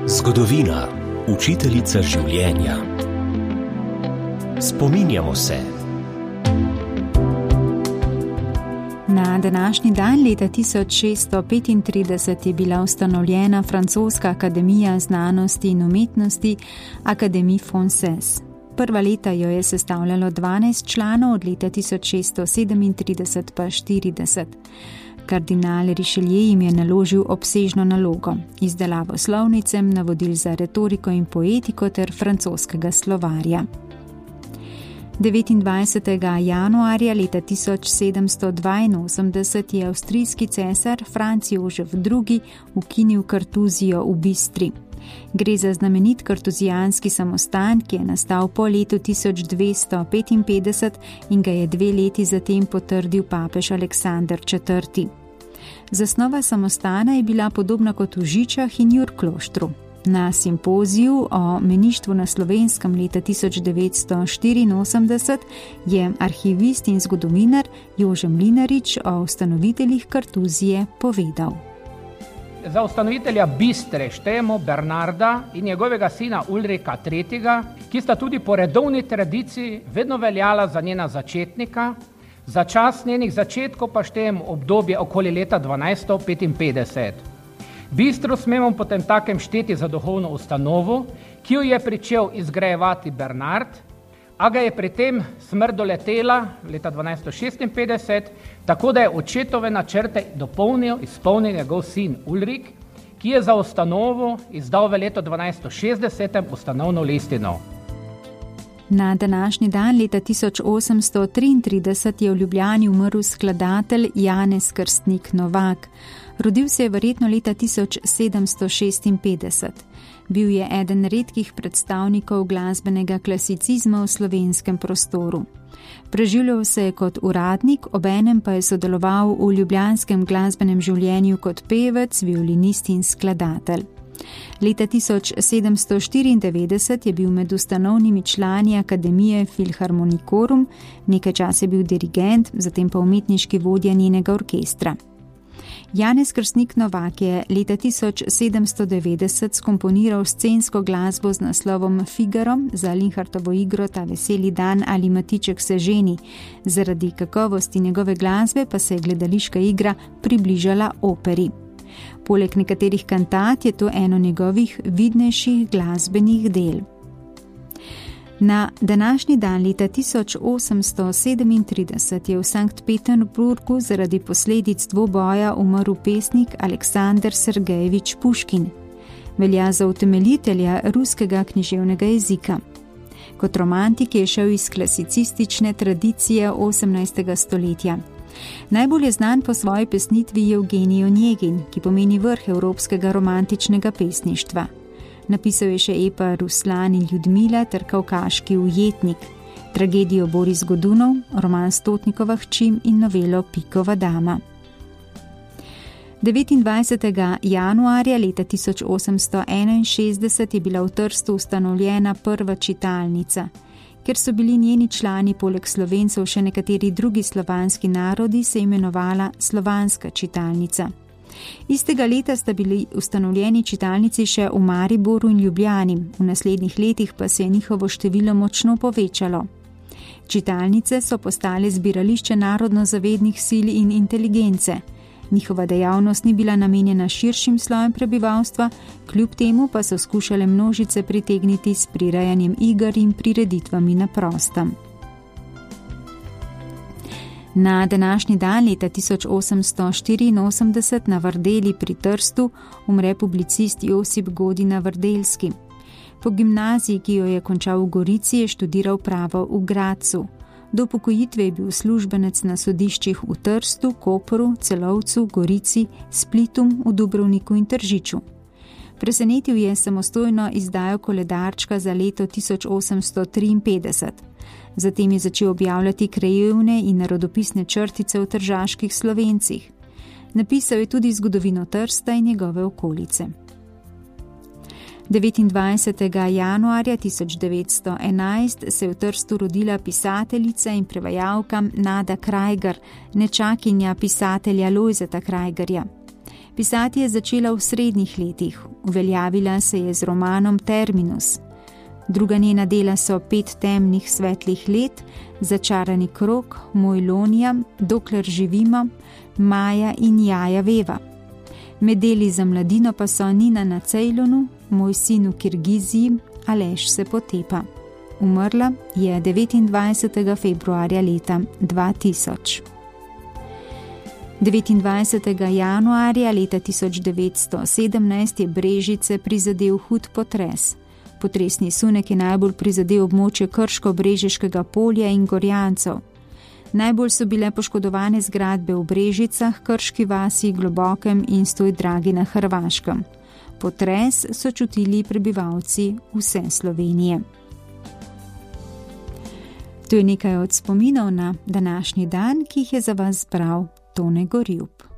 Zgodovina, učiteljica življenja. Spominjamo se. Na današnji dan leta 1635 je bila ustanovljena Francoska akademija znanosti in umetnosti Académie Française. Prva leta jo je sestavljalo 12 članov, od leta 1637 pa 40. Kardinal Richelieu jim je naložil obsežno nalogo, izdelavo slovnice, navodil za retoriko in poetiko ter francoskega slovarja. 29. januarja leta 1782 je avstrijski cesar Franc Jožef II. Ukinil kartuzijo v Bistri. Gre za znamenit kartuzijanski samostan, ki je nastal po letu 1255 in ga je 2 leti zatem potrdil papež Aleksander IV. Zasnova samostana je bila podobna kot v Žičah in Jurkloštru. Na simpoziju o meništvu na Slovenskem leta 1984 je arhivist in zgodovinar Jože Mlinarič o ustanoviteljih kartuzije povedal. Za ustanovitelja Bistre štejemo Bernarda in njegovega sina Ulrika III., ki sta tudi po redovni tradiciji vedno veljala za njena začetnika, za čas njenih začetkov pa štejemo obdobje okoli leta 1255. Bistro smemo potem takem šteti za duhovno ustanovo, ki jo je pričel izgrajevati Bernard, a ga je pri tem smrt doletela leta 1256, tako da je očetove načrte izpolnil njegov sin Ulrik, ki je za ustanovo izdal v letu 1260 ustanovno listino. Na današnji dan leta 1833 je v Ljubljani umrl skladatelj Janez Krstnik Novak. Rodil se je verjetno leta 1756. Bil je eden redkih predstavnikov glasbenega klasicizma v slovenskem prostoru. Preživljal se je kot uradnik, obenem pa je sodeloval v ljubljanskem glasbenem življenju kot pevec, violinist in skladatelj. Leta 1794 je bil med ustanovnimi člani Akademije Philharmonicorum, nekaj časa je bil dirigent, zatem pa umetniški vodja njenega orkestra. Janez Krstnik Novak je leta 1790 skomponiral scensko glasbo z naslovom Figaro za Linhartovo igro Ta veseli dan ali Matiček se ženi. Zaradi kakovosti njegove glasbe pa se je gledališka igra približala operi. Poleg nekaterih kantat je to eno njegovih vidnejših glasbenih del. Na današnji dan leta 1837 je v Sankt Peterburgu zaradi posledic dvoboja umrl pesnik Aleksandar Sergejevič Puškin. Velja za utemeljitelja ruskega književnega jezika. Kot romantik je šel iz klasicistične tradicije 18. stoletja. Najbolj je znan po svoji pesnitvi Evgenij Onegin, ki pomeni vrh evropskega romantičnega pesništva. Napisal je še epa Ruslan in Ljudmila ter Kavkaški ujetnik, tragedijo Boris Godunov, roman Stotnikova hči in novelo Pikova dama. 29. januarja leta 1861 je bila v Trstu ustanovljena prva čitalnica. Ker so bili njeni člani poleg Slovencev še nekateri drugi slovanski narodi, se je imenovala Slovanska čitalnica. Istega leta sta bili ustanovljeni čitalnici še v Mariboru in Ljubljani, v naslednjih letih pa se je njihovo število močno povečalo. Čitalnice so postale zbirališče narodno-zavednih sil in inteligence. Njihova dejavnost ni bila namenjena širšim slojem prebivalstva, kljub temu pa so skušale množice pritegniti s prirejanjem iger in prireditvami na prostem. Na današnji dan leta 1884 na Vrdeli pri Trstu umre publicist Josip Godina Vrdelski. Po gimnaziji, ki jo je končal v Gorici, je študiral pravo v Gradcu. Do upokojitve je bil uslužbenec na sodiščih v Trstu, Kopru, Celovcu, Gorici, Splitu, v Dubrovniku in Tržiču. Presenetil je samostojno izdajo koledarčka za leto 1853. Zatem je začel objavljati krajevne in narodopisne črtice o tržaških Slovencih. Napisal je tudi zgodovino Trsta in njegove okolice. 29. januarja 1911 se je v Trstu rodila pisateljica in prevajalka Nada Krajger, nečakinja pisatelja Lojzeta Krajgerja. Pisati je začela v srednjih letih, uveljavila se je z romanom Terminus. Druga njena dela so 5 temnih svetlih let, Začarani krog, Moj Lonija, Dokler živimo, Maja in Jaja Veva. Med deli za mladino pa so Nina na Cejlonu, Moj sin v Kirgiziji, Aleš se potepa. Umrla je 29. februarja leta 2000. 29. januarja leta 1917 je Brežice prizadel hud potres. Potresni sunek je najbolj prizadel območje Krško-Brežiškega polja in Gorjancev. Najbolj so bile poškodovane zgradbe v Brežicah, Krški vasi, Globokem in Stoj Dragi na Hrvaškem. Potres so čutili prebivalci vse Slovenije. To je nekaj od spominov na današnji dan, ki jih je za vas zbral Tone Gorjup.